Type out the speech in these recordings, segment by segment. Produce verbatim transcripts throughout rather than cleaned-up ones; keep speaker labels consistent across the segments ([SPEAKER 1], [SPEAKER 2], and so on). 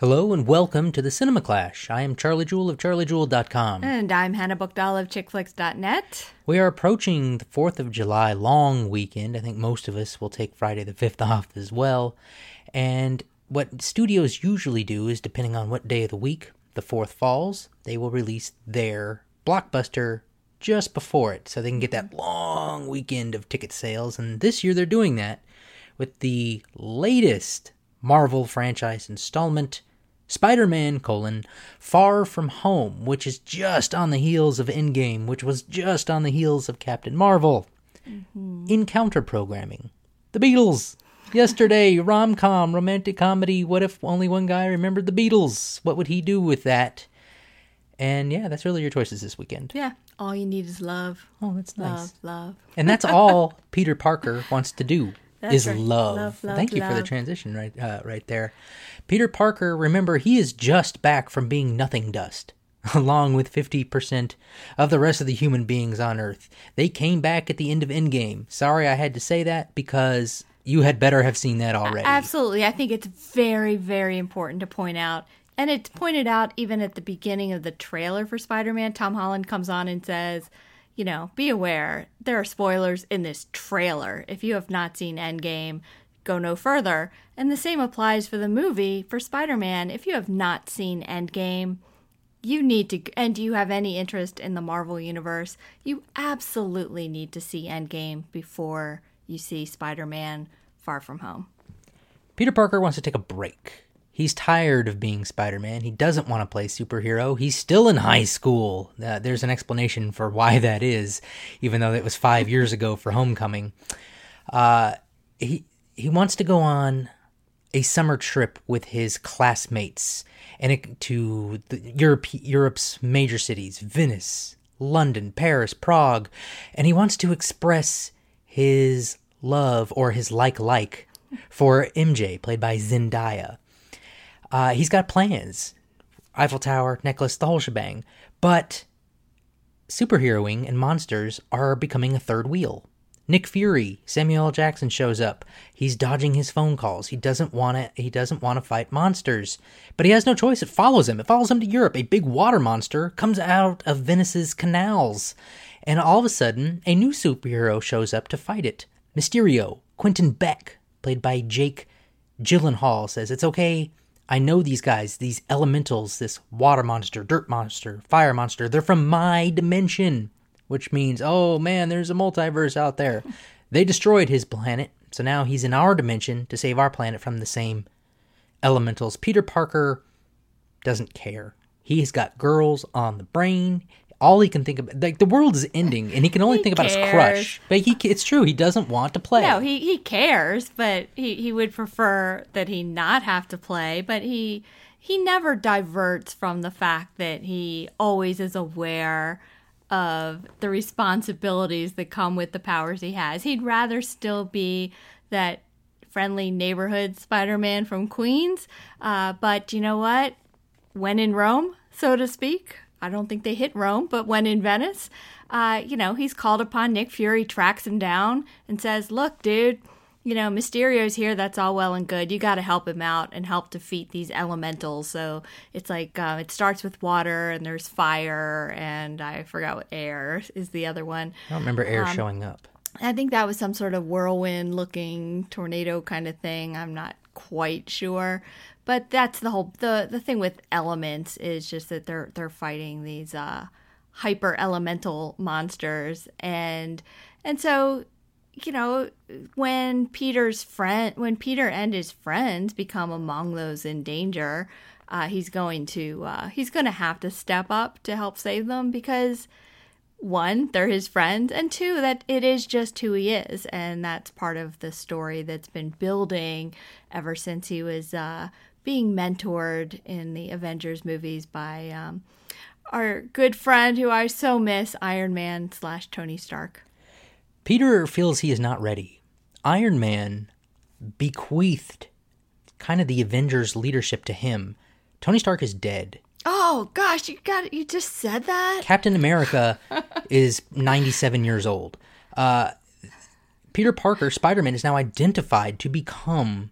[SPEAKER 1] Hello and welcome to the Cinema Clash. I am Charlie Jewell of charlie jewell dot com.
[SPEAKER 2] And I'm Hannah Bookdahl of chick flicks dot net.
[SPEAKER 1] We are approaching the fourth of July long weekend. I think most of us will take Friday the fifth off as well. And what studios usually do is, depending on what day of the week the fourth falls, they will release their blockbuster just before it, so they can get that long weekend of ticket sales. And this year they're doing that with the latest Marvel franchise installment, Spider-Man, colon, Far From Home, which is just on the heels of Endgame, which was just on the heels of Captain Marvel. Mm-hmm. In counter-programming, The Beatles. Yesterday, rom-com, romantic comedy, what if only one guy remembered the Beatles? What would he do with that? And yeah, that's really your choices this weekend.
[SPEAKER 2] Yeah, all you need is love.
[SPEAKER 1] Oh, that's nice.
[SPEAKER 2] Love, love.
[SPEAKER 1] And that's all Peter Parker wants to do.
[SPEAKER 2] That's
[SPEAKER 1] is
[SPEAKER 2] right.
[SPEAKER 1] love.
[SPEAKER 2] Love, love.
[SPEAKER 1] Thank you
[SPEAKER 2] love.
[SPEAKER 1] for the transition right uh, right there. Peter Parker, remember, he is just back from being nothing dust, along with fifty percent of the rest of the human beings on Earth. They came back at the end of Endgame. Sorry I had to say that, because you had better have seen that already.
[SPEAKER 2] Absolutely. I think it's very, very important to point out. And it's pointed out even at the beginning of the trailer for Spider-Man. Tom Holland comes on and says, you know, be aware, there are spoilers in this trailer. If you have not seen Endgame, go no further. And the same applies for the movie, for Spider-Man. If you have not seen Endgame, you need to, and you have any interest in the Marvel Universe, you absolutely need to see Endgame before you see Spider-Man Far From Home.
[SPEAKER 1] Peter Parker wants to take a break. He's tired of being Spider-Man. He doesn't want to play superhero. He's still in high school. Uh, there's an explanation for why that is, even though it was five years ago for Homecoming. Uh, he he wants to go on a summer trip with his classmates and it, to the Europe, Europe's major cities, Venice, London, Paris, Prague, and he wants to express his love or his like-like for M J, played by Zendaya. Uh, he's got plans. Eiffel Tower, necklace, the whole shebang. But superheroing and monsters are becoming a third wheel. Nick Fury, Samuel L. Jackson shows up. He's dodging his phone calls. He doesn't want to he doesn't want to fight monsters. But he has no choice. It follows him. It follows him to Europe. A big water monster comes out of Venice's canals. And all of a sudden, a new superhero shows up to fight it. Mysterio, Quentin Beck, played by Jake Gyllenhaal, says, it's okay. I know these guys, these elementals, this water monster, dirt monster, fire monster, they're from my dimension, which means, oh man, there's a multiverse out there. They destroyed his planet, so now he's in our dimension to save our planet from the same elementals. Peter Parker doesn't care. He's got girls on the brain. All he can think about, like, the world is ending, and he can only
[SPEAKER 2] he
[SPEAKER 1] think
[SPEAKER 2] cares.
[SPEAKER 1] about his crush. But he, it's true, he doesn't want to play.
[SPEAKER 2] No, he, he cares, but he, he would prefer that he not have to play. But he he never diverts from the fact that he always is aware of the responsibilities that come with the powers he has. He'd rather still be that friendly neighborhood Spider-Man from Queens. Uh, but you know what? When in Rome, so to speak. I don't think they hit Rome, but when in Venice, uh, you know, he's called upon. Nick Fury tracks him down and says, look, dude, you know, Mysterio's here. That's all well and good. You got to help him out and help defeat these elementals. So it's like, uh, it starts with water and there's fire and I forgot what air is the other one.
[SPEAKER 1] I don't remember air
[SPEAKER 2] um,
[SPEAKER 1] showing up.
[SPEAKER 2] I think that was some sort of whirlwind looking tornado kind of thing. I'm not quite sure. But that's the whole, the, the thing with elements is just that they're they're fighting these uh, hyper elemental monsters. And and so, you know, when Peter's friend, when Peter and his friends become among those in danger, uh, he's going to, uh, he's going to have to step up to help save them because, one, they're his friends, and two, that it is just who he is. And that's part of the story that's been building ever since he was uh, being mentored in the Avengers movies by um, our good friend who I so miss, Iron Man slash Tony Stark.
[SPEAKER 1] Peter feels he is not ready. Iron Man bequeathed kind of the Avengers leadership to him. Tony Stark is dead.
[SPEAKER 2] Oh gosh, you got you just said that?
[SPEAKER 1] Captain America is ninety-seven years old. Uh, Peter Parker, Spider-Man, is now identified to become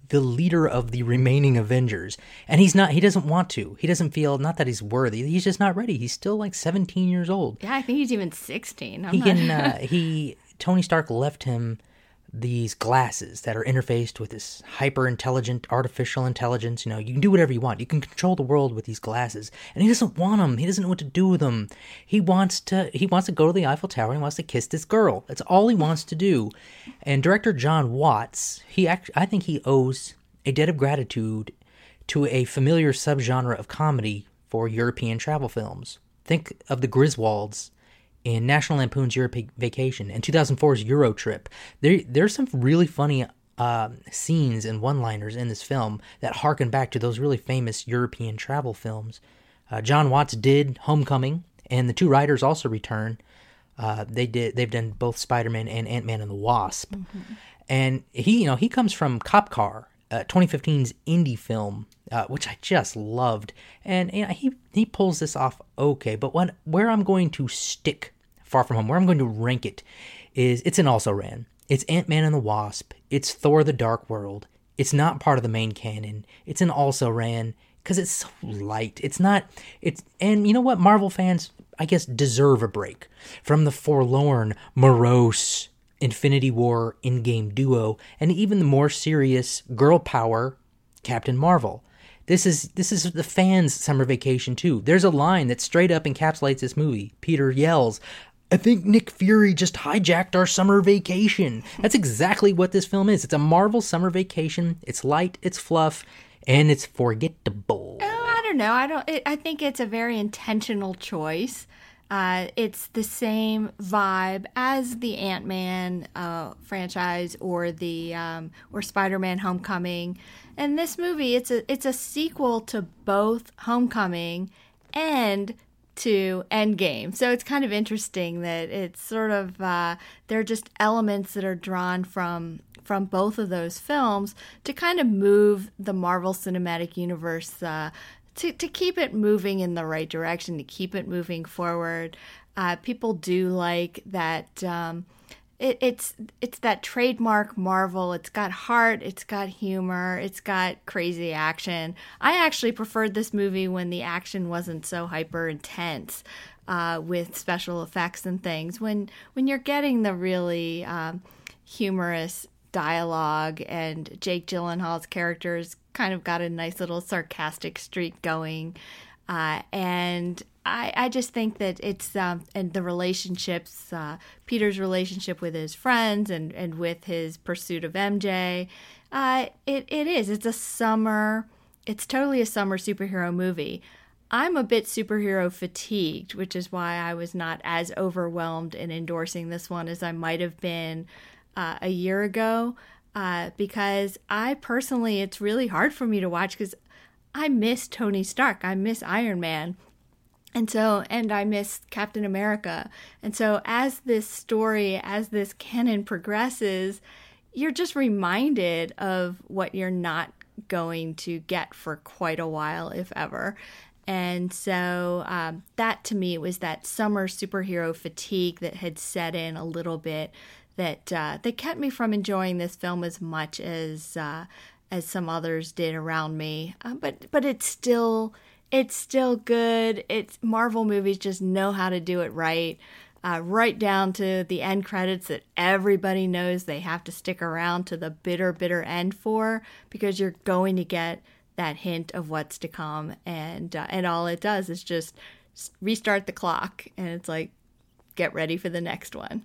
[SPEAKER 1] the leader of the remaining Avengers. And he's not, he doesn't want to. He doesn't feel, not that he's worthy, he's just not ready. He's still like seventeen years old.
[SPEAKER 2] Yeah, I think he's even sixteen. I'm
[SPEAKER 1] he
[SPEAKER 2] not...
[SPEAKER 1] can, uh, he, Tony Stark left him these glasses that are interfaced with this hyper-intelligent artificial intelligence. You know, you can do whatever you want. You can control the world with these glasses. And he doesn't want them. He doesn't know what to do with them. He wants to he wants to go to the Eiffel Tower and he wants to kiss this girl. That's all he wants to do. And director John Watts, he act, I think he owes a debt of gratitude to a familiar subgenre of comedy for European travel films. Think of the Griswolds in National Lampoon's Europe Vacation and two thousand four's Euro Trip. There, there's some really funny uh, scenes and one-liners in this film that harken back to those really famous European travel films. Uh, John Watts did Homecoming, and the two writers also return. Uh, they did. They've done both Spider-Man and Ant-Man and the Wasp. Mm-hmm. And he, you know, he comes from Cop Car, uh, twenty fifteen's indie film, uh, which I just loved. And you know, he he pulls this off okay. But what where I'm going to stick Far From Home, where I'm going to rank it, is it's an also-ran. It's Ant-Man and the Wasp. It's Thor: The Dark World. It's not part of the main canon. It's an also-ran because it's so light. It's not. It's and you know what? Marvel fans, I guess, deserve a break from the forlorn, morose Infinity War Endgame duo, and even the more serious girl power Captain Marvel. This is this is the fans' summer vacation too. There's a line that straight up encapsulates this movie. Peter yells, "I think Nick Fury just hijacked our summer vacation." That's exactly what this film is. It's a Marvel summer vacation. It's light, it's fluff, and it's forgettable.
[SPEAKER 2] Oh, I don't know. I don't. It, I think it's a very intentional choice. Uh, it's the same vibe as the Ant-Man uh, franchise or the um, or Spider-Man: Homecoming. And this movie, it's a it's a sequel to both Homecoming and to Endgame. So it's kind of interesting that it's sort of uh, they're just elements that are drawn from from both of those films to kind of move the Marvel Cinematic Universe uh, to to keep it moving in the right direction, to keep it moving forward. Uh, people do like that. Um, it, it's it's that trademark Marvel. It's got heart. It's got humor. It's got crazy action. I actually preferred this movie when the action wasn't so hyper intense, uh, with special effects and things. When when you're getting the really um, humorous dialogue, and Jake Gyllenhaal's character's kind of got a nice little sarcastic streak going, uh, and I, I just think that it's um, and the relationships, uh, Peter's relationship with his friends and, and with his pursuit of M J, uh, it it is it's a summer, it's totally a summer superhero movie. I'm a bit superhero fatigued, which is why I was not as overwhelmed in endorsing this one as I might have been Uh, a year ago, uh, because I personally, it's really hard for me to watch because I miss Tony Stark. I miss Iron Man. And so, and I miss Captain America. And so as this story, as this canon progresses, you're just reminded of what you're not going to get for quite a while, if ever. And so um, that to me was that summer superhero fatigue that had set in a little bit, that uh, that kept me from enjoying this film as much as uh, as some others did around me. Uh, but but it's still it's still good. It's Marvel movies just know how to do it right, uh, right down to the end credits that everybody knows they have to stick around to the bitter bitter end for, because you're going to get that hint of what's to come, and uh, and all it does is just restart the clock, and it's like, get ready for the next one.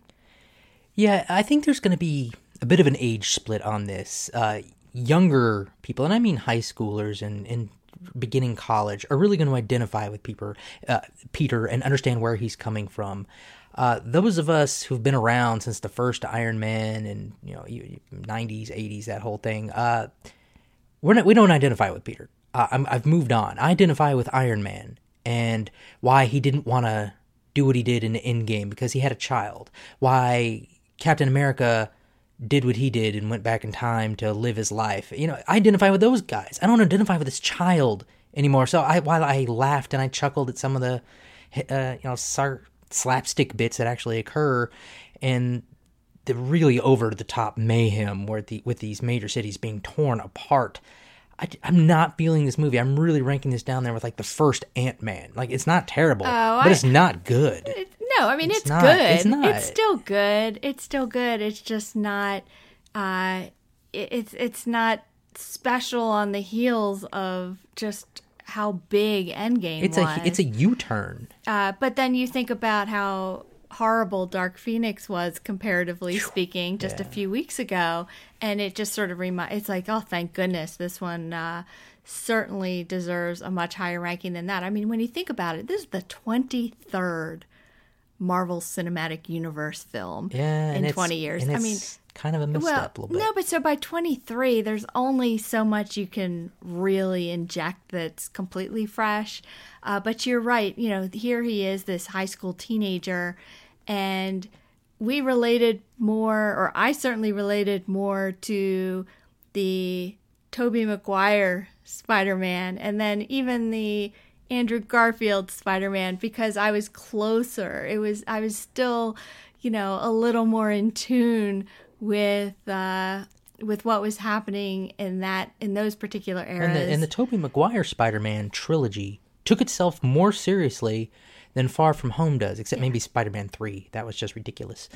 [SPEAKER 1] Yeah, I think there's going to be a bit of an age split on this. Uh, younger people, and I mean high schoolers and, and beginning college, are really going to identify with Peter, uh, Peter and understand where he's coming from. Uh, those of us who've been around since the first Iron Man and, you know, nineties, eighties, that whole thing, uh, we're not, we don't identify with Peter. Uh, I'm, I've moved on. I identify with Iron Man and why he didn't want to do what he did in the Endgame because he had a child. Why Captain America did what he did and went back in time to live his life. You know, I identify with those guys. I don't identify with this child anymore. So I, while I laughed and I chuckled at some of the, uh, you know, sar- slapstick bits that actually occur, and the really over the top mayhem where the with these major cities being torn apart. I, am not feeling this movie. I'm really ranking this down there with like the first Ant-Man. Like, it's not terrible,
[SPEAKER 2] oh,
[SPEAKER 1] but
[SPEAKER 2] I,
[SPEAKER 1] it's not good.
[SPEAKER 2] It, no, I mean it's,
[SPEAKER 1] it's not,
[SPEAKER 2] good.
[SPEAKER 1] It's not.
[SPEAKER 2] It's still good. It's still good. It's just not. Uh, it, it's it's not special on the heels of just how big Endgame
[SPEAKER 1] it's
[SPEAKER 2] was.
[SPEAKER 1] a it's a U-turn.
[SPEAKER 2] Uh, but then you think about how horrible Dark Phoenix was, comparatively speaking, just yeah. a few weeks ago, and it just sort of remi- it's like, oh, thank goodness this one uh, certainly deserves a much higher ranking than that. I mean, when you think about it, this is the twenty-third Marvel Cinematic Universe film
[SPEAKER 1] yeah,
[SPEAKER 2] in twenty years.
[SPEAKER 1] And it's
[SPEAKER 2] I mean,
[SPEAKER 1] kind of a misstep
[SPEAKER 2] well,
[SPEAKER 1] a little bit.
[SPEAKER 2] No, but so by twenty-three, there's only so much you can really inject that's completely fresh. Uh, but you're right. You know, here he is, this high school teenager, and we related more, or I certainly related more to the Tobey Maguire Spider-Man, and then even the Andrew Garfield Spider-Man, because I was closer. It was I was still, you know, a little more in tune with uh, with what was happening in that in those particular eras.
[SPEAKER 1] And the, and the Tobey Maguire Spider-Man trilogy took itself more seriously than Far From Home does, except maybe Spider-Man three. That was just ridiculous.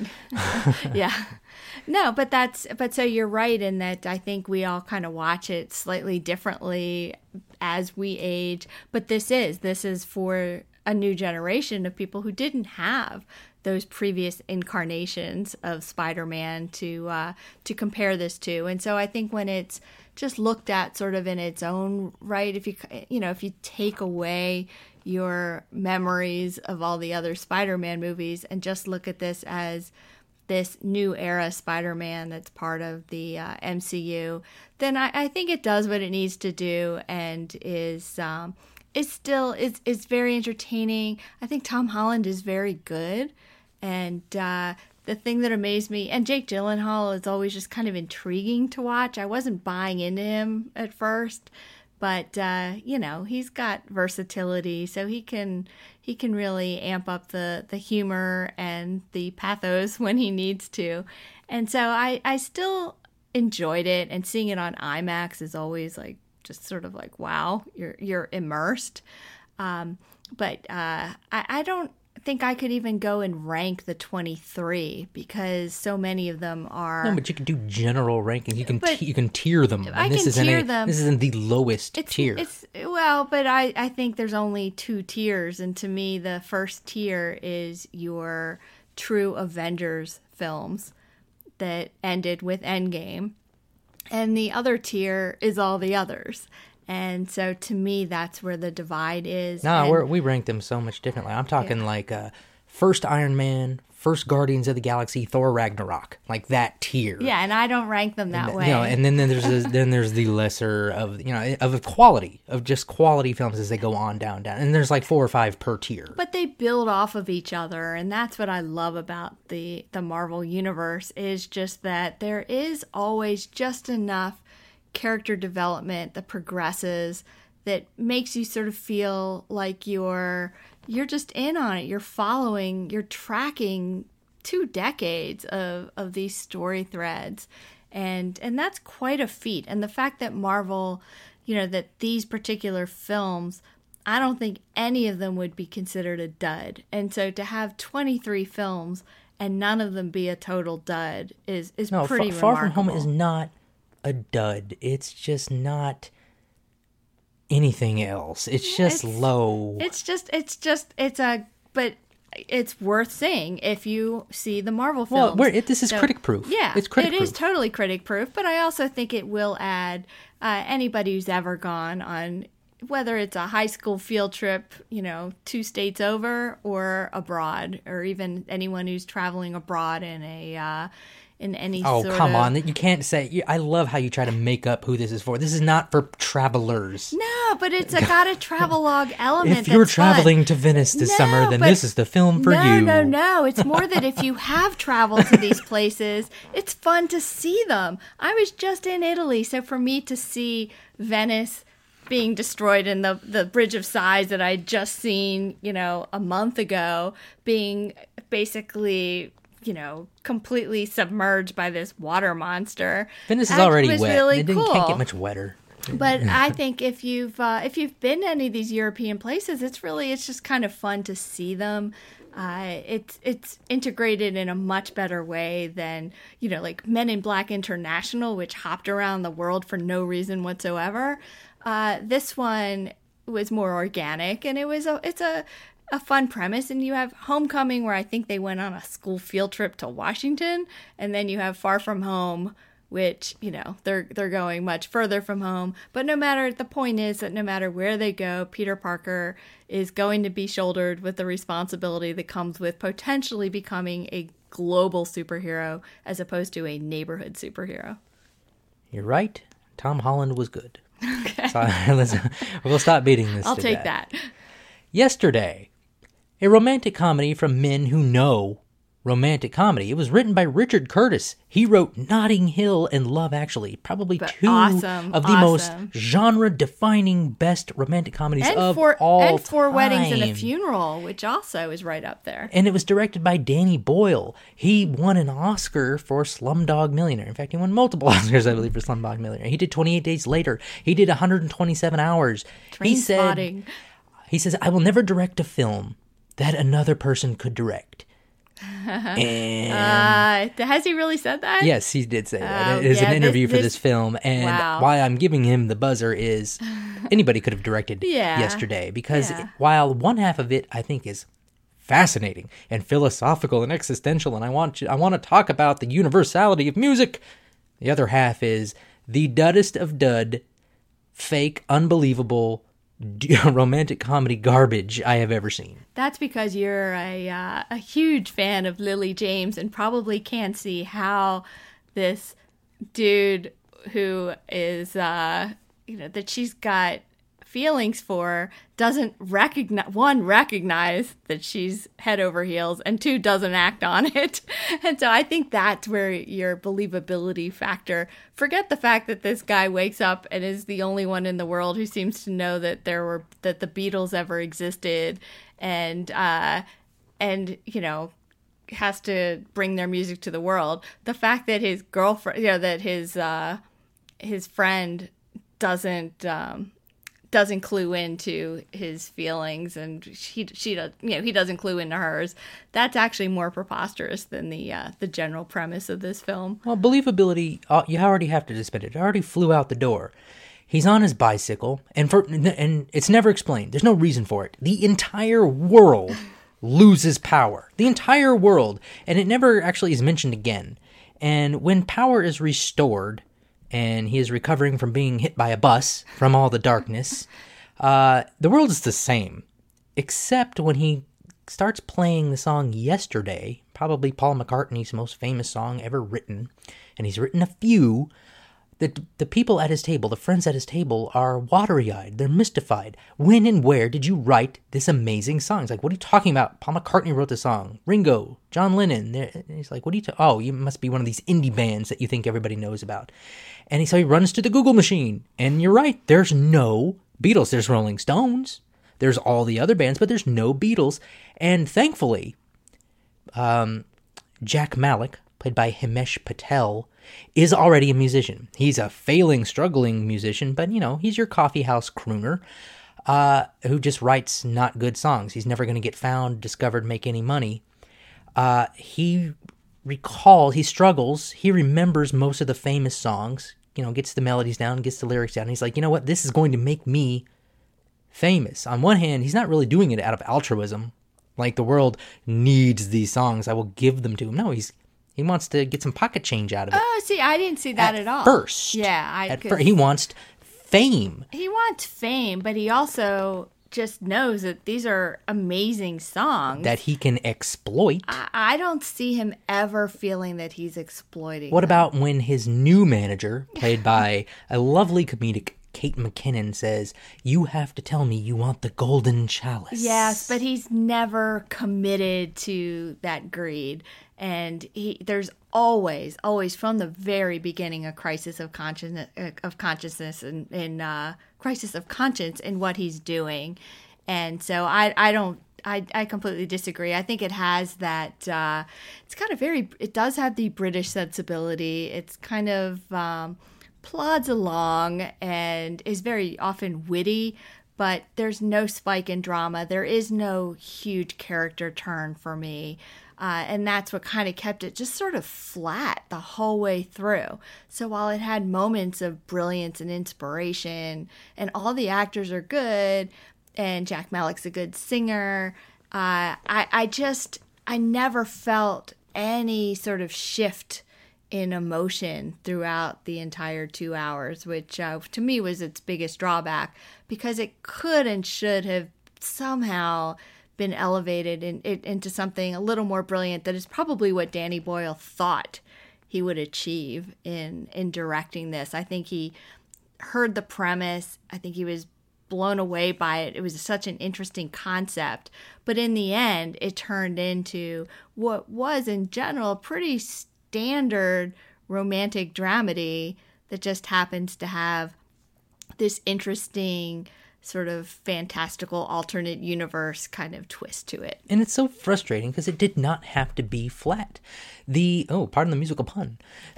[SPEAKER 2] yeah. No, but that's but so you're right in that I think we all kind of watch it slightly differently as we age. But this is this is for a new generation of people who didn't have those previous incarnations of Spider-Man to uh, to compare this to. And so I think when it's just looked at sort of in its own right, if you you know if you take away your memories of all the other Spider-Man movies and just look at this as this new era Spider-Man that's part of the uh, M C U, then I, I think it does what it needs to do and is um, is still is is very entertaining. I think Tom Holland is very good, and uh, the thing that amazed me, and Jake Gyllenhaal is always just kind of intriguing to watch. I wasn't buying into him at first. But uh, you know, he's got versatility, so he can he can really amp up the, the humor and the pathos when he needs to. And so I, I still enjoyed it, and seeing it on IMAX is always like just sort of like, wow, you're you're immersed. Um, but uh, I, I don't think I could even go and rank the twenty-three because so many of them are.
[SPEAKER 1] No, but you can do general rankings. You can
[SPEAKER 2] But
[SPEAKER 1] t- you can tier them.
[SPEAKER 2] I
[SPEAKER 1] and this
[SPEAKER 2] can
[SPEAKER 1] isn't
[SPEAKER 2] tier
[SPEAKER 1] a,
[SPEAKER 2] them.
[SPEAKER 1] This isn't the lowest
[SPEAKER 2] It's,
[SPEAKER 1] tier.
[SPEAKER 2] It's well, but I, I think there's only two tiers, and to me, the first tier is your true Avengers films that ended with Endgame, and the other tier is all the others. And so, to me, that's where the divide is.
[SPEAKER 1] No,
[SPEAKER 2] and,
[SPEAKER 1] we're, we rank them so much differently. I'm talking yeah. like uh, first Iron Man, first Guardians of the Galaxy, Thor Ragnarok, like that tier.
[SPEAKER 2] Yeah, and I don't rank them that
[SPEAKER 1] and,
[SPEAKER 2] way.
[SPEAKER 1] You know, and then, then there's a, then there's the lesser of you know of quality of just quality films as they go on down down, and there's like four or five per tier.
[SPEAKER 2] But they build off of each other, and that's what I love about the the Marvel universe is just that there is always just enough character development that progresses that makes you sort of feel like you're you're just in on it. You're following, you're tracking two decades of, of these story threads. And and that's quite a feat. And the fact that Marvel, you know, that these particular films, I don't think any of them would be considered a dud. And so to have twenty-three films and none of them be a total dud is, is
[SPEAKER 1] no,
[SPEAKER 2] pretty
[SPEAKER 1] Far,
[SPEAKER 2] remarkable.
[SPEAKER 1] Far From Home is not a dud. It's just not anything else. It's just
[SPEAKER 2] it's,
[SPEAKER 1] low.
[SPEAKER 2] It's just, it's just, it's a, but it's worth saying if you see the Marvel films.
[SPEAKER 1] Well, it, this is
[SPEAKER 2] so,
[SPEAKER 1] critic proof.
[SPEAKER 2] Yeah,
[SPEAKER 1] it's critic
[SPEAKER 2] it
[SPEAKER 1] proof.
[SPEAKER 2] is totally critic proof, but I also think it will add uh, anybody who's ever gone on, whether it's a high school field trip, you know, two states over or abroad, or even anyone who's traveling abroad in a, uh, in any
[SPEAKER 1] oh,
[SPEAKER 2] sort
[SPEAKER 1] come
[SPEAKER 2] of...
[SPEAKER 1] on. You can't say... I love how you try to make up who this is for. This is not for travelers.
[SPEAKER 2] No, but it's a, got a travelogue element.
[SPEAKER 1] If you're
[SPEAKER 2] that's
[SPEAKER 1] traveling
[SPEAKER 2] fun.
[SPEAKER 1] to Venice this
[SPEAKER 2] no,
[SPEAKER 1] summer, then
[SPEAKER 2] but,
[SPEAKER 1] this is the film for
[SPEAKER 2] no,
[SPEAKER 1] you.
[SPEAKER 2] No, no, no. It's more that if you have traveled to these places, it's fun to see them. I was just in Italy, so for me to see Venice being destroyed and the, the Bridge of Sighs that I'd just seen, you know, a month ago being basically you know, completely submerged by this water monster.
[SPEAKER 1] Venice is
[SPEAKER 2] That
[SPEAKER 1] already
[SPEAKER 2] was
[SPEAKER 1] wet.
[SPEAKER 2] really
[SPEAKER 1] It didn't,
[SPEAKER 2] cool.
[SPEAKER 1] can't get much wetter.
[SPEAKER 2] But I think if you've uh, if you've been to any of these European places, it's really it's just kind of fun to see them. Uh, it's it's integrated in a much better way than, you know, like Men in Black International, which hopped around the world for no reason whatsoever. Uh, this one was more organic, and it was a it's a a fun premise. And you have Homecoming, where I think they went on a school field trip to Washington, and then you have Far From Home, which, you know, they're they're going much further from home. But no matter, the point is that no matter where they go, Peter Parker is going to be shouldered with the responsibility that comes with potentially becoming a global superhero as opposed to a neighborhood superhero.
[SPEAKER 1] You're right. Tom Holland was good. Okay. So, let's, we'll stop beating this
[SPEAKER 2] I'll
[SPEAKER 1] to
[SPEAKER 2] take
[SPEAKER 1] death.
[SPEAKER 2] that.
[SPEAKER 1] Yesterday, a romantic comedy from men who know romantic comedy. It was written by Richard Curtis. He wrote Notting Hill and Love Actually, probably
[SPEAKER 2] But
[SPEAKER 1] two
[SPEAKER 2] awesome,
[SPEAKER 1] of the
[SPEAKER 2] awesome.
[SPEAKER 1] most genre-defining best romantic comedies
[SPEAKER 2] And
[SPEAKER 1] of
[SPEAKER 2] four
[SPEAKER 1] all
[SPEAKER 2] and four
[SPEAKER 1] time.
[SPEAKER 2] weddings and a funeral, which also is right up there.
[SPEAKER 1] And it was directed by Danny Boyle. He won an Oscar for Slumdog Millionaire. In fact, he won multiple Oscars, I believe, for Slumdog Millionaire. He did twenty-eight Days Later. He did one hundred twenty-seven hours.
[SPEAKER 2] Train
[SPEAKER 1] he said,
[SPEAKER 2] spotting.
[SPEAKER 1] He says, I will never direct a film that another person could direct. And
[SPEAKER 2] Uh, has he really said that?
[SPEAKER 1] yes, he did say that.
[SPEAKER 2] Oh,
[SPEAKER 1] It is
[SPEAKER 2] yeah,
[SPEAKER 1] an interview
[SPEAKER 2] this-
[SPEAKER 1] for
[SPEAKER 2] this-
[SPEAKER 1] this film. And
[SPEAKER 2] Wow.
[SPEAKER 1] why I'm giving him the buzzer is anybody could have directed
[SPEAKER 2] Yeah.
[SPEAKER 1] Yesterday. Because
[SPEAKER 2] Yeah.
[SPEAKER 1] while one half of it, I think, is fascinating and philosophical and existential, and I want you, I want to talk about the universality of music, the other half is the duddest of dud, fake, unbelievable, d- romantic comedy garbage I have ever seen.
[SPEAKER 2] That's because you're a uh, a huge fan of Lily James and probably can't see how this dude who is, uh, you know, that she's got feelings for doesn't recognize, one, recognize that she's head over heels, and two, doesn't act on it. And so I think that's where your believability factor, forget the fact that this guy wakes up and is the only one in the world who seems to know that there were, that the Beatles ever existed, and, uh, and, you know, has to bring their music to the world. The fact that his girlfriend, you know, that his, uh, his friend doesn't, um, doesn't clue into his feelings, and she she does, you know, he doesn't clue into hers. That's actually more preposterous than the uh, the general premise of this film.
[SPEAKER 1] Well, believability, uh, you already have to dispense it. It already flew out the door. He's on his bicycle, and for and it's never explained. There's no reason for it. The entire world loses power. The entire world, and it never actually is mentioned again. And when power is restored, and he is recovering from being hit by a bus from all the darkness, uh, the world is the same, except when he starts playing the song Yesterday, probably Paul McCartney's most famous song ever written, and he's written a few. The, the people at his table, the friends at his table, are watery-eyed. They're mystified. When and where did you write this amazing song? It's like, what are you talking about? Paul McCartney wrote the song. Ringo, John Lennon. They're, he's like, what are you ta- Oh, you must be one of these indie bands that you think everybody knows about. And he, so he runs to the Google machine. And you're right, there's no Beatles. There's Rolling Stones. There's all the other bands, but there's no Beatles. And thankfully, um, Jack Malik, played by Himesh Patel, is already a musician. He's a failing, struggling musician, but, you know, he's your coffeehouse crooner uh, who just writes not good songs. He's never going to get found, discovered, make any money. Uh, he recalls, he struggles, he remembers most of the famous songs, you know, gets the melodies down, gets the lyrics down. He's like, you know what, this is going to make me famous. On one hand, he's not really doing it out of altruism. Like, the world needs these songs, I will give them to him. No, he's He wants to get some pocket change out of it.
[SPEAKER 2] Oh, see, I didn't see that at,
[SPEAKER 1] at
[SPEAKER 2] all.
[SPEAKER 1] First,
[SPEAKER 2] Yeah, I
[SPEAKER 1] at
[SPEAKER 2] 'cause
[SPEAKER 1] first, he wants fame.
[SPEAKER 2] he wants fame, but he also just knows that these are amazing songs
[SPEAKER 1] That he can exploit.
[SPEAKER 2] I, I don't see him ever feeling that he's exploiting.
[SPEAKER 1] What
[SPEAKER 2] them.
[SPEAKER 1] about when his new manager, played by a lovely comedic Kate McKinnon, says, you have to tell me you want the golden chalice.
[SPEAKER 2] Yes, but he's never committed to that greed. And he, there's always, always from the very beginning a crisis of consciousness, of consciousness, and, and uh, crisis of conscience in what he's doing. And so I, I don't, I, I completely disagree. I think it has that, uh, it's kind of very, it does have the British sensibility. It's kind of um, plods along and is very often witty, but there's no spike in drama. There is no huge character turn for me. Uh, and that's what kind of kept it just sort of flat the whole way through. So while it had moments of brilliance and inspiration, and all the actors are good, and Jack Malek's a good singer, uh, I, I just, I never felt any sort of shift in emotion throughout the entire two hours, which uh, to me was its biggest drawback, because it could and should have somehow been elevated in, in, into something a little more brilliant. That is probably what Danny Boyle thought he would achieve in in directing this. I think he heard the premise. I think he was blown away by it. It was such an interesting concept. But in the end, it turned into what was, in general, pretty standard romantic dramedy that just happens to have this interesting sort of fantastical alternate universe kind of twist to it.
[SPEAKER 1] And it's so frustrating because it did not have to be flat. The, oh, pardon the musical pun.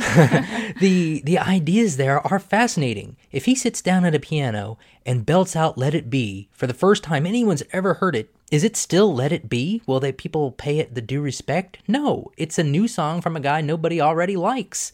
[SPEAKER 1] the the ideas there are fascinating. If he sits down at a piano and belts out Let It Be for the first time anyone's ever heard it, is it still Let It Be? Will they people pay it the due respect? No, it's a new song from a guy nobody already likes.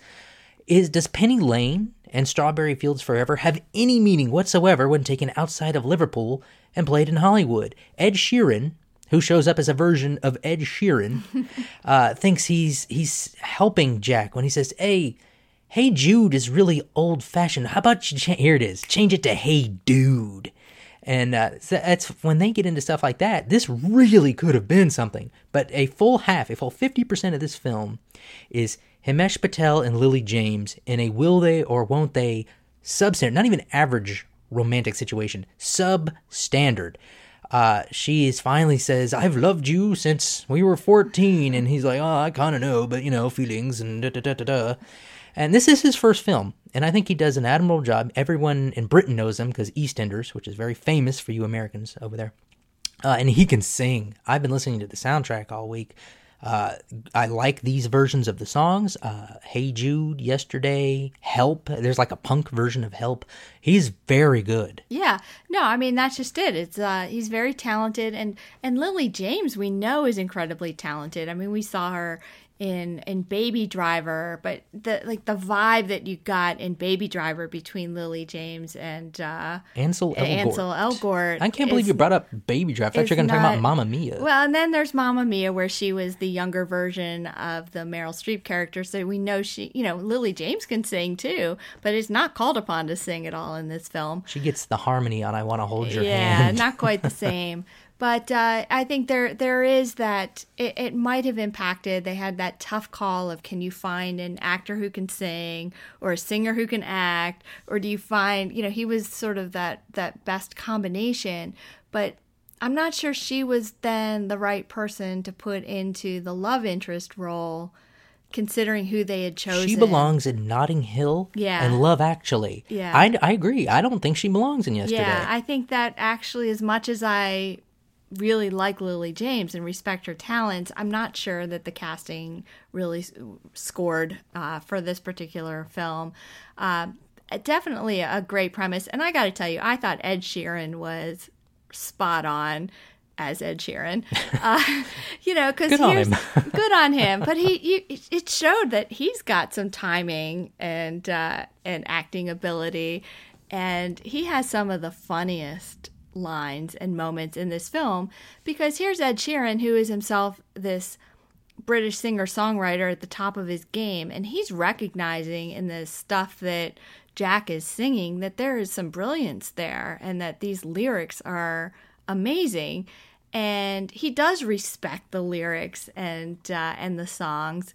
[SPEAKER 1] Is Does Penny Lane and Strawberry Fields Forever have any meaning whatsoever when taken outside of Liverpool and played in Hollywood? Ed Sheeran, who shows up as a version of Ed Sheeran, uh, thinks he's he's helping Jack when he says, hey, Hey Jude is really old-fashioned. How about you, cha- here it is, change it to Hey Dude. And uh, so that's when they get into stuff like that. This really could have been something. But a full half, a full fifty percent of this film is Himesh Patel and Lily James in a will they or won't they substandard, not even average romantic situation, substandard. Uh, she is finally says, I've loved you since we were fourteen. And he's like, oh, I kind of know, but you know, feelings and da da da da da. And this is his first film, and I think he does an admirable job. Everyone in Britain knows him because EastEnders, which is very famous for you Americans over there. Uh, and he can sing. I've been listening to the soundtrack all week. Uh, I like these versions of the songs. Uh, Hey Jude, Yesterday, Help. There's like a punk version of Help. He's very good.
[SPEAKER 2] Yeah. No, I mean, that's just it. It's uh, he's very talented. And, and Lily James, we know, is incredibly talented. I mean, we saw her in in Baby Driver, but the like the vibe that you got in Baby Driver between Lily James and uh,
[SPEAKER 1] Ansel Elgort.
[SPEAKER 2] Ansel Elgort.
[SPEAKER 1] I can't believe you brought up Baby Driver. I thought you were going to talk about Mamma Mia.
[SPEAKER 2] Well, and then there's Mamma Mia, where she was the younger version of the Meryl Streep character. So we know she, you know, Lily James can sing too, but is not called upon to sing at all in this film.
[SPEAKER 1] She gets the harmony on I Want to Hold Your
[SPEAKER 2] yeah,
[SPEAKER 1] Hand.
[SPEAKER 2] Yeah, not quite the same. But uh, I think there there is that, it, it might have impacted. They had that tough call of, can you find an actor who can sing or a singer who can act? Or do you find, you know, he was sort of that, that best combination. But I'm not sure she was then the right person to put into the love interest role, considering who they had chosen.
[SPEAKER 1] She belongs in Notting Hill
[SPEAKER 2] yeah.
[SPEAKER 1] and Love Actually.
[SPEAKER 2] Yeah.
[SPEAKER 1] I, I agree. I don't think she belongs in Yesterday.
[SPEAKER 2] Yeah, I think that actually, as much as I really like Lily James and respect her talents, I'm not sure that the casting really scored uh, for this particular film. Uh, definitely a great premise. And I got to tell you, I thought Ed Sheeran was spot on as Ed Sheeran. Uh, you know, because
[SPEAKER 1] good on
[SPEAKER 2] here's
[SPEAKER 1] him.
[SPEAKER 2] good on him. But he, he, it showed that he's got some timing and uh, and acting ability, and he has some of the funniest lines and moments in this film, because here's Ed Sheeran, who is himself this British singer-songwriter at the top of his game, and he's recognizing in the stuff that Jack is singing that there is some brilliance there and that these lyrics are amazing, and he does respect the lyrics and uh, and the songs,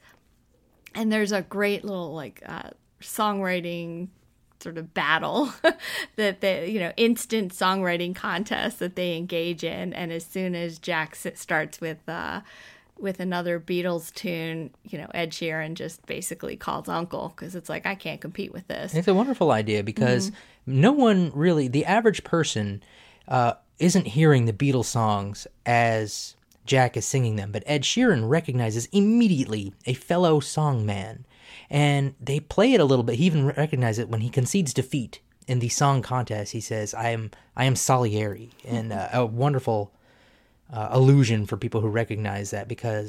[SPEAKER 2] and there's a great little like uh, songwriting sort of battle that they, you know, instant songwriting contest that they engage in. And as soon as Jack starts with uh, with another Beatles tune, you know, Ed Sheeran just basically calls uncle, because it's like, I can't compete with this.
[SPEAKER 1] It's a wonderful idea because mm-hmm. no one really, the average person, uh, isn't hearing the Beatles songs as Jack is singing them, but Ed Sheeran recognizes immediately a fellow songman, and they play it a little bit. He even recognizes it when he concedes defeat in the song contest. He says, "I am, I am Salieri," and uh, a wonderful uh, allusion for people who recognize that. Because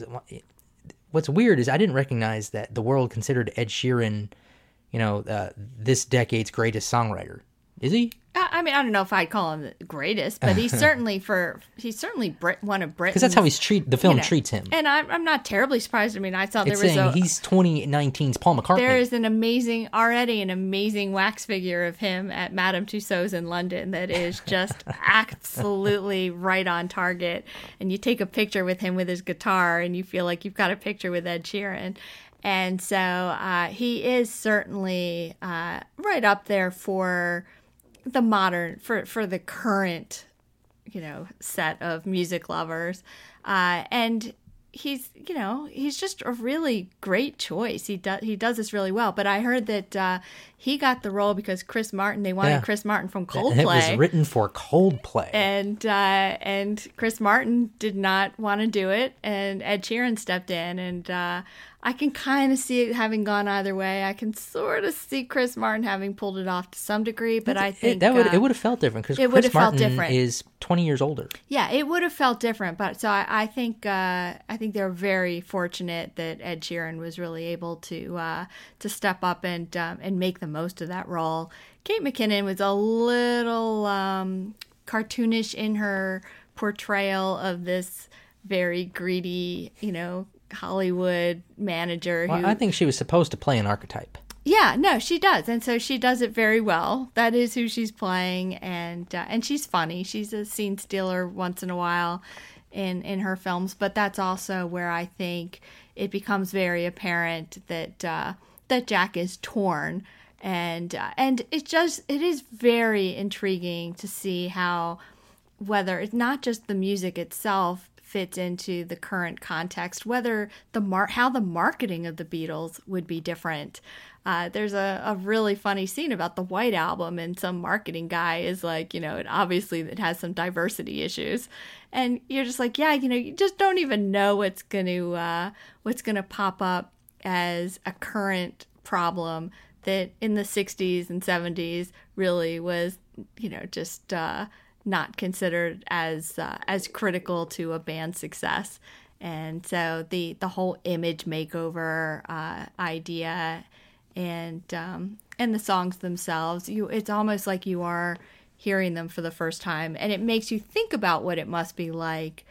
[SPEAKER 1] what's weird is I didn't recognize that the world considered Ed Sheeran, you know, uh, this decade's greatest songwriter. Is he?
[SPEAKER 2] I mean, I don't know if I'd call him the greatest, but he's certainly for he's certainly Brit, one of Britain's.
[SPEAKER 1] Because that's how he's treat the film
[SPEAKER 2] you know,
[SPEAKER 1] treats him.
[SPEAKER 2] And I'm I'm not terribly surprised. I mean, I saw there
[SPEAKER 1] It's
[SPEAKER 2] was
[SPEAKER 1] saying
[SPEAKER 2] a
[SPEAKER 1] he's twenty nineteen's Paul McCartney.
[SPEAKER 2] there is an amazing already an amazing wax figure of him at Madame Tussauds in London that is just absolutely right on target. And you take a picture with him with his guitar, and you feel like you've got a picture with Ed Sheeran. And so uh, he is certainly uh, right up there for the modern, for, for the current, you know, set of music lovers. Uh, and he's, you know, he's just a really great choice. He does, he does this really well. But I heard that uh, he got the role because Chris Martin, they wanted
[SPEAKER 1] Yeah.
[SPEAKER 2] Chris Martin from Coldplay.
[SPEAKER 1] And it was written for Coldplay.
[SPEAKER 2] And uh, and Chris Martin did not want to do it, and Ed Sheeran stepped in, and uh, I can kind of see it having gone either way. I can sort of see Chris Martin having pulled it off to some degree, but I think
[SPEAKER 1] it, that would
[SPEAKER 2] uh,
[SPEAKER 1] it would have felt different because
[SPEAKER 2] it would
[SPEAKER 1] Chris
[SPEAKER 2] have felt
[SPEAKER 1] Martin
[SPEAKER 2] different.
[SPEAKER 1] is twenty years older.
[SPEAKER 2] yeah, it would have felt different. But so I, I think uh, I think they're very fortunate that Ed Sheeran was really able to uh, to step up and um, and make the most of that role. Kate McKinnon was a little um, cartoonish in her portrayal of this very greedy, you know, Hollywood manager.
[SPEAKER 1] Well,
[SPEAKER 2] who,
[SPEAKER 1] I think she was supposed to play an archetype.
[SPEAKER 2] yeah, no, she does, and so she does it very well. That is who she's playing, and uh, and she's funny. She's a scene stealer once in a while in in her films, but that's also where I think it becomes very apparent that uh, that Jack is torn, and uh, and it just it is very intriguing to see how whether it's not just the music itself fits into the current context, whether the mar- how the marketing of the Beatles would be different. Uh, there's a, a really funny scene about the White Album, and some marketing guy is like, you know, and obviously it has some diversity issues, and you're just like, yeah, you know, you just don't even know what's going to uh, what's going to pop up as a current problem that in the sixties and seventies really was, you know, just uh, not considered as uh, as critical to a band's success. And so the the whole image makeover uh, idea, and um, and the songs themselves, you it's almost like you are hearing them for the first time, and it makes you think about what it must be like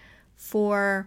[SPEAKER 2] for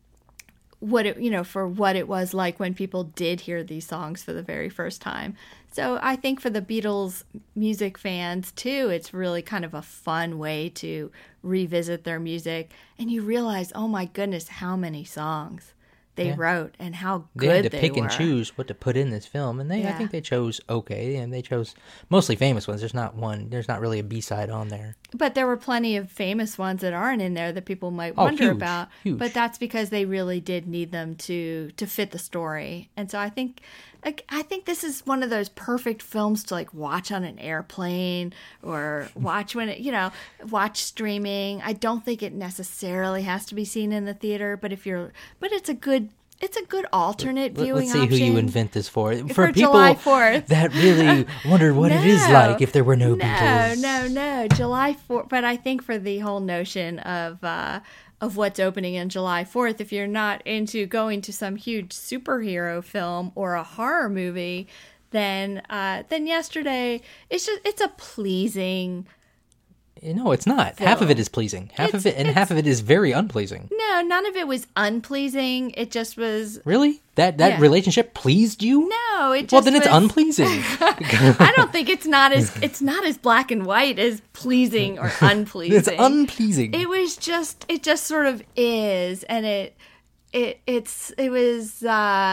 [SPEAKER 2] what it you know for what it was like when people did hear these songs for the very first time. So I think for the Beatles music fans too, it's really kind of a fun way to revisit their music, and you realize, oh my goodness, how many songs they
[SPEAKER 1] Yeah.
[SPEAKER 2] wrote and how
[SPEAKER 1] They
[SPEAKER 2] good
[SPEAKER 1] had to
[SPEAKER 2] they
[SPEAKER 1] pick
[SPEAKER 2] were.
[SPEAKER 1] and choose what to put in this film, and they I
[SPEAKER 2] Yeah.
[SPEAKER 1] think they chose okay, and they chose mostly famous ones. There's not one. There's not really a B-side on there.
[SPEAKER 2] But there were plenty of famous ones that aren't in there that people might
[SPEAKER 1] Oh,
[SPEAKER 2] wonder
[SPEAKER 1] huge,
[SPEAKER 2] about.
[SPEAKER 1] huge.
[SPEAKER 2] But that's because they really did need them to to fit the story. And so I think like, I think this is one of those perfect films to like watch on an airplane or watch when it, you know, watch streaming. I don't think it necessarily has to be seen in the theater, but if you're but it's a good it's a good alternate
[SPEAKER 1] Let-
[SPEAKER 2] viewing
[SPEAKER 1] Let's see
[SPEAKER 2] option.
[SPEAKER 1] who you invent this for. For,
[SPEAKER 2] For
[SPEAKER 1] people
[SPEAKER 2] July fourth.
[SPEAKER 1] that really wondered what it is
[SPEAKER 2] No.
[SPEAKER 1] like if there were no,
[SPEAKER 2] no,
[SPEAKER 1] Beatles.
[SPEAKER 2] No, no, July fourth. But I think for the whole notion of uh, of what's opening on July fourth, if you're not into going to some huge superhero film or a horror movie, then uh, then yesterday it's just it's a pleasing.
[SPEAKER 1] No, it's not. Half of it is pleasing. Half
[SPEAKER 2] It's-
[SPEAKER 1] of it, and half of it is very unpleasing.
[SPEAKER 2] No, none of it was unpleasing. It just was.
[SPEAKER 1] Really? That that
[SPEAKER 2] Yeah.
[SPEAKER 1] relationship pleased you?
[SPEAKER 2] No, it just
[SPEAKER 1] Well, then it's
[SPEAKER 2] was-
[SPEAKER 1] unpleasing.
[SPEAKER 2] I don't think it's not as it's not as black and white as pleasing or unpleasing.
[SPEAKER 1] It's unpleasing.
[SPEAKER 2] It was just it just sort of is, and it it it's it was uh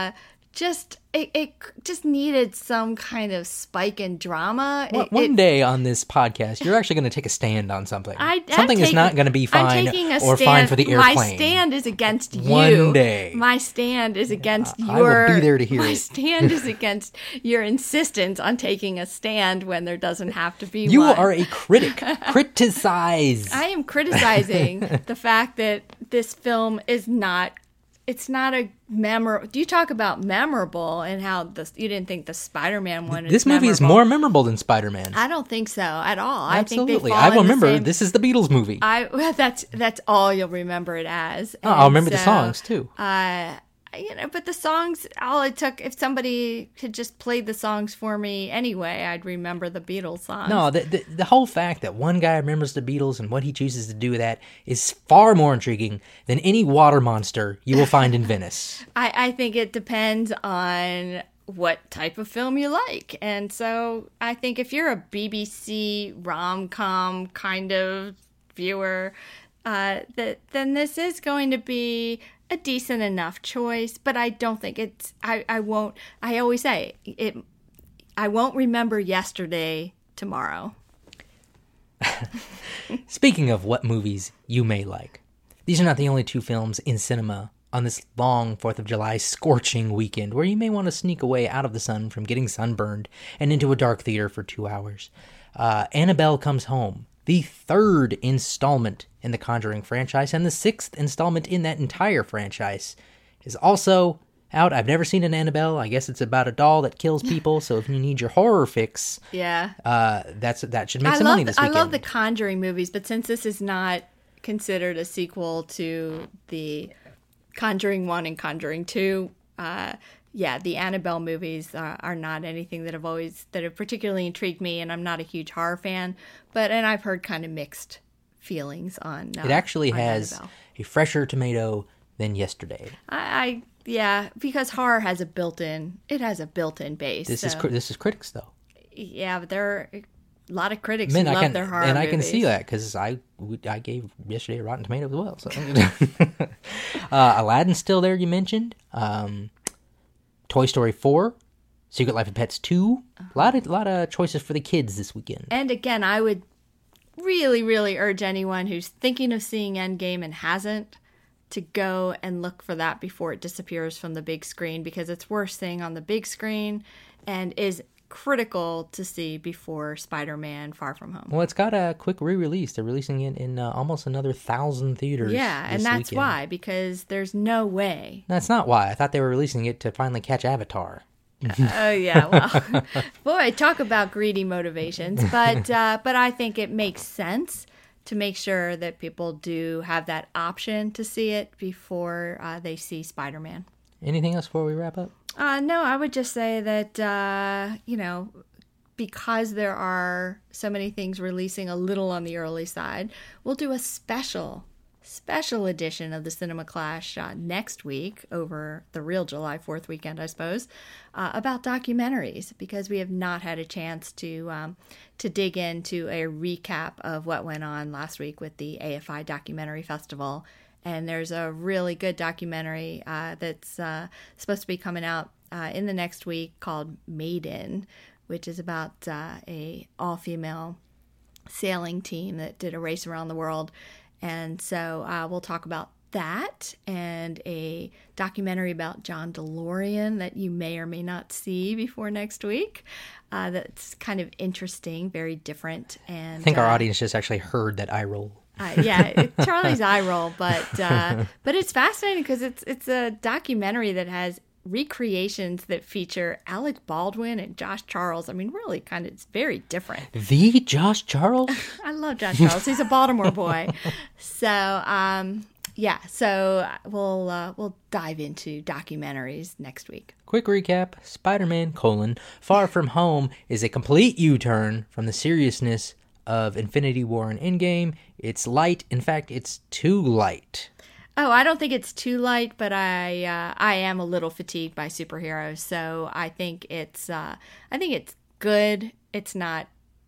[SPEAKER 2] just it, it just needed some kind of spike in drama.
[SPEAKER 1] Well,
[SPEAKER 2] It-
[SPEAKER 1] one
[SPEAKER 2] it-
[SPEAKER 1] day on this podcast, you're actually going to take a stand on something.
[SPEAKER 2] I, I'm
[SPEAKER 1] something is
[SPEAKER 2] taking-
[SPEAKER 1] not going to be
[SPEAKER 2] I'm
[SPEAKER 1] fine
[SPEAKER 2] taking a
[SPEAKER 1] or
[SPEAKER 2] stand,
[SPEAKER 1] fine for the airplane.
[SPEAKER 2] My stand is against you.
[SPEAKER 1] One day.
[SPEAKER 2] My stand is against
[SPEAKER 1] I
[SPEAKER 2] your.
[SPEAKER 1] will be there to hear
[SPEAKER 2] my
[SPEAKER 1] it.
[SPEAKER 2] stand is against your insistence on taking a stand when there doesn't have to be
[SPEAKER 1] You
[SPEAKER 2] one.
[SPEAKER 1] are a critic. Criticize.
[SPEAKER 2] I am criticizing the fact that this film is not. It's not a memorable. You talk about memorable and how the you didn't think the Spider-Man one.
[SPEAKER 1] This
[SPEAKER 2] is
[SPEAKER 1] movie is
[SPEAKER 2] memorable.
[SPEAKER 1] more memorable than Spider-Man.
[SPEAKER 2] I don't think so at all.
[SPEAKER 1] Absolutely.
[SPEAKER 2] I think they
[SPEAKER 1] I
[SPEAKER 2] fall in the
[SPEAKER 1] remember
[SPEAKER 2] same-
[SPEAKER 1] this is the Beatles movie.
[SPEAKER 2] I well, that's that's all you'll remember it as.
[SPEAKER 1] Oh, I'll
[SPEAKER 2] And
[SPEAKER 1] remember the
[SPEAKER 2] so,
[SPEAKER 1] songs too.
[SPEAKER 2] Uh, you know, but the songs, all it took, if somebody had just played the songs for me anyway, I'd remember the Beatles songs.
[SPEAKER 1] No, the, the the whole fact that one guy remembers the Beatles and what he chooses to do with that is far more intriguing than any water monster you will find in Venice.
[SPEAKER 2] I, I think it depends on what type of film you like. And so I think if you're a B B C rom-com kind of viewer, uh, that then this is going to be a decent enough choice, but I don't think it's, I, I won't, I always say, it. I won't remember yesterday tomorrow.
[SPEAKER 1] Speaking of what movies you may like, these are not the only two films in cinema on this long fourth of July scorching weekend where you may want to sneak away out of the sun from getting sunburned and into a dark theater for two hours. Uh, Annabelle Comes Home, the third installment in the Conjuring franchise and the sixth installment in that entire franchise, is also out. I've never seen an Annabelle. I guess it's about a doll that kills people, so if you need your horror fix,
[SPEAKER 2] Yeah.
[SPEAKER 1] uh, that's that should make
[SPEAKER 2] I
[SPEAKER 1] some
[SPEAKER 2] love
[SPEAKER 1] money this
[SPEAKER 2] I
[SPEAKER 1] weekend.
[SPEAKER 2] love the Conjuring movies, but since this is not considered a sequel to the Conjuring one and Conjuring two, uh, yeah, the Annabelle movies are, are not anything that have always that have particularly intrigued me, and I'm not a huge horror fan. But and I've heard kind of mixed feelings on. Uh,
[SPEAKER 1] It actually
[SPEAKER 2] on
[SPEAKER 1] has
[SPEAKER 2] Annabelle.
[SPEAKER 1] a fresher tomato than yesterday.
[SPEAKER 2] I, I yeah, because horror has a built-in. It has a built-in base.
[SPEAKER 1] This
[SPEAKER 2] so,
[SPEAKER 1] is cri- this is critics though.
[SPEAKER 2] yeah, but there are a lot of critics
[SPEAKER 1] Man,
[SPEAKER 2] who
[SPEAKER 1] I
[SPEAKER 2] love
[SPEAKER 1] can
[SPEAKER 2] their horror
[SPEAKER 1] and I can
[SPEAKER 2] movies.
[SPEAKER 1] see that because I we- I gave yesterday a Rotten Tomato as well. So uh, Aladdin's still there. You mentioned um, Toy Story four, Secret Life of Pets two. A lot of lot of choices for the kids this weekend.
[SPEAKER 2] And again, I would really, really urge anyone who's thinking of seeing Endgame and hasn't to go and look for that before it disappears from the big screen, because it's worth seeing on the big screen and is critical to see before Spider-Man Far From Home.
[SPEAKER 1] Well, it's got a quick re-release. They're releasing it in uh, almost another thousand theaters.
[SPEAKER 2] Yeah, and
[SPEAKER 1] this
[SPEAKER 2] that's
[SPEAKER 1] weekend.
[SPEAKER 2] why, because there's no way.
[SPEAKER 1] That's not why. I thought they were releasing it to finally catch Avatar.
[SPEAKER 2] Oh yeah, well, boy, talk about greedy motivations. But uh, but I think it makes sense to make sure that people do have that option to see it before uh, they see Spider-Man.
[SPEAKER 1] Anything else before we wrap up?
[SPEAKER 2] Uh, no, I would just say that uh, you know, because there are so many things releasing a little on the early side, we'll do a special. Special edition of the Cinema Clash uh, next week over the real July fourth weekend, I suppose, uh, about documentaries, because we have not had a chance to um, to dig into a recap of what went on last week with the A F I Documentary Festival. And there's a really good documentary uh, that's uh, supposed to be coming out uh, in the next week called Maiden, which is about uh, a all-female sailing team that did a race around the world. And so uh, we'll talk about that and a documentary about John DeLorean that you may or may not see before next week. Uh, that's kind of interesting, very different. And
[SPEAKER 1] I think our
[SPEAKER 2] uh,
[SPEAKER 1] audience just actually heard that eye roll.
[SPEAKER 2] uh, yeah, it, Charlie's eye roll, but uh, but it's fascinating because it's it's a documentary that has recreations that feature Alec Baldwin and Josh Charles. I mean, really, kind of, it's very different.
[SPEAKER 1] The Josh Charles?
[SPEAKER 2] I love Josh Charles. He's a Baltimore boy. So, um, yeah. So we'll uh, we'll dive into documentaries next week.
[SPEAKER 1] Quick recap. Spider-Man, colon, Far From Home is a complete U-turn from the seriousness of Infinity War and Endgame. It's light. In fact, it's too light.
[SPEAKER 2] Oh, I don't think it's too light, but I uh, I am a little fatigued by superheroes, so I think it's uh, I think it's good. It's not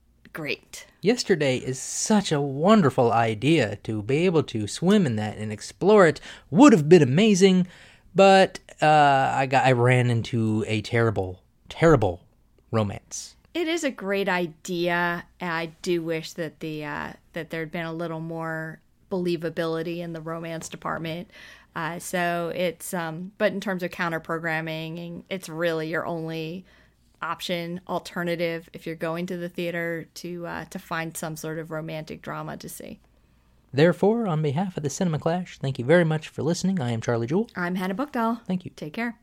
[SPEAKER 2] great.
[SPEAKER 1] Yesterday is such a wonderful idea. To be able to swim in that and explore it would have been amazing, but uh, I got I ran into a terrible, terrible romance.
[SPEAKER 2] It is a great idea. I do wish that the uh, that there'd been a little more believability in the romance department. Uh, so it's um, but in terms of counter programming, it's really your only option, alternative if you're going to the theater to uh, to find some sort of romantic drama to see.
[SPEAKER 1] Therefore, on behalf of the Cinema Clash, thank you very much for listening. I am Charlie Jewell.
[SPEAKER 2] I'm Hannah Bookdahl.
[SPEAKER 1] Thank you.
[SPEAKER 2] Take care.